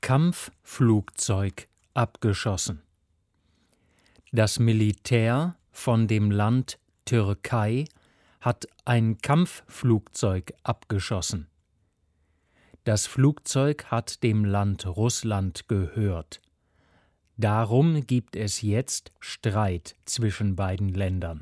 Kampfflugzeug abgeschossen. Das Militär von dem Land Türkei hat ein Kampfflugzeug abgeschossen. Das Flugzeug hat dem Land Russland gehört. Darum gibt es jetzt Streit zwischen beiden Ländern.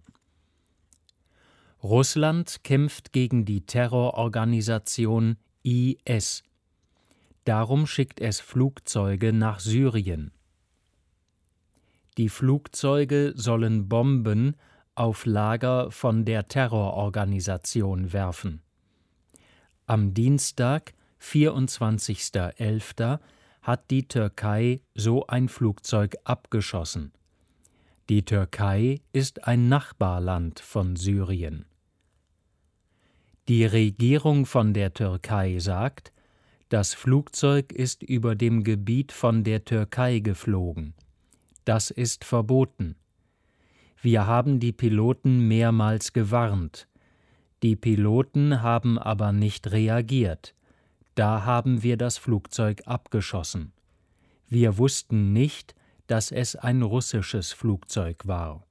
Russland kämpft gegen die Terrororganisation IS. Darum schickt es Flugzeuge nach Syrien. Die Flugzeuge sollen Bomben auf Lager von der Terrororganisation werfen. Am Dienstag, 24.11., hat die Türkei so ein Flugzeug abgeschossen. Die Türkei ist ein Nachbarland von Syrien. Die Regierung von der Türkei sagt, das Flugzeug ist über dem Gebiet von der Türkei geflogen. Das ist verboten. Wir haben die Piloten mehrmals gewarnt. Die Piloten haben aber nicht reagiert. Da haben wir das Flugzeug abgeschossen. Wir wussten nicht, dass es ein russisches Flugzeug war.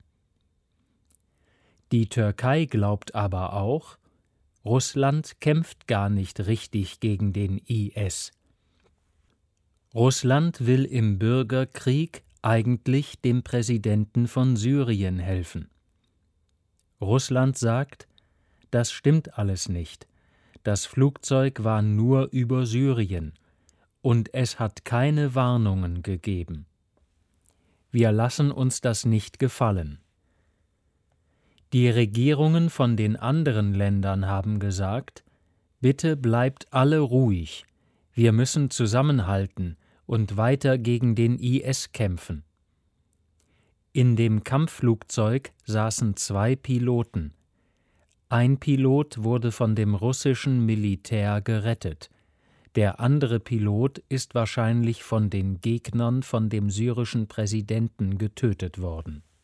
Die Türkei glaubt aber auch, Russland kämpft gar nicht richtig gegen den IS. Russland will im Bürgerkrieg eigentlich dem Präsidenten von Syrien helfen. Russland sagt, das stimmt alles nicht. Das Flugzeug war nur über Syrien und es hat keine Warnungen gegeben. Wir lassen uns das nicht gefallen. Die Regierungen von den anderen Ländern haben gesagt, bitte bleibt alle ruhig, wir müssen zusammenhalten und weiter gegen den IS kämpfen. In dem Kampfflugzeug saßen 2 Piloten. Ein Pilot wurde von dem russischen Militär gerettet. Der andere Pilot ist wahrscheinlich von den Gegnern von dem syrischen Präsidenten getötet worden.